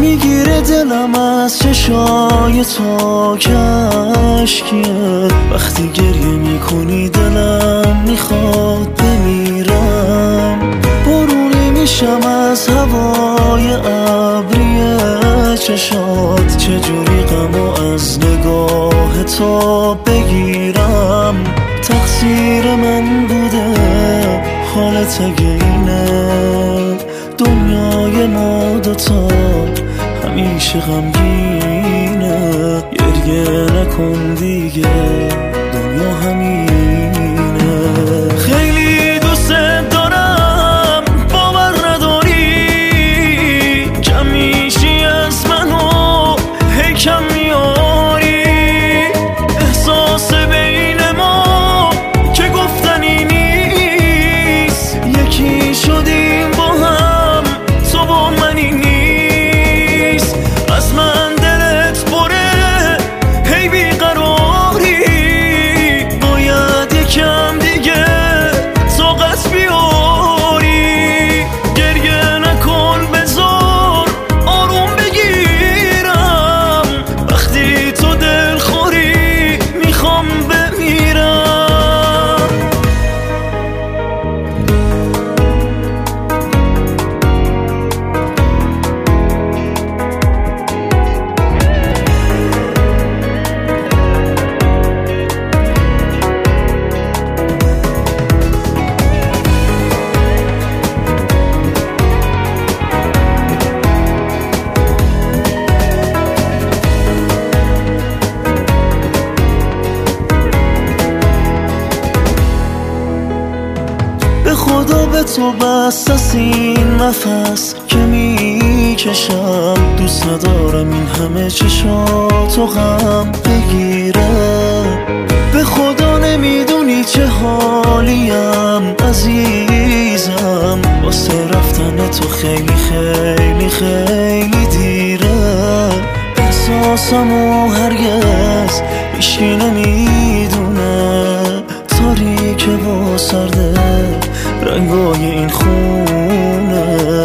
میگیره دلم از چشای تو کشکیه. وقتی گریه میکنی دلم میخواد بمیرم. بارونی میشم از هوای ابری چشات. چجوری غمو از نگاه تو بگیرم؟ تقصیر من بوده حالت اگه اینه. دنیای ما دوتا همیشه غمگینه. گریه نکن دیگه دنیا همینه. خیلی دوست دارم باور نداری. کم میشی از منو هی کم میاری. احساس بین ما که گفتنی نیست. یکی شدیم با هم تو با منی نیست. از من دلت پره هی بیقراری. باید یکم دیگه طاقت بیاری. گریه نکن بذار آروم بگیرم. وقتی تو دل خوری میخوام بمیرم. به خدا به تو بست از این نفس که میکشم. دوست ندارم این همه چشاتو غم بگیره. به خدا نمیدونی چه حالیم عزیزم. واسه رفتن تو خیلی خیلی خیلی دیره. احساسمو هرگز هیچکی نمیدونه. تاریکه و سرده رنگای این خونه.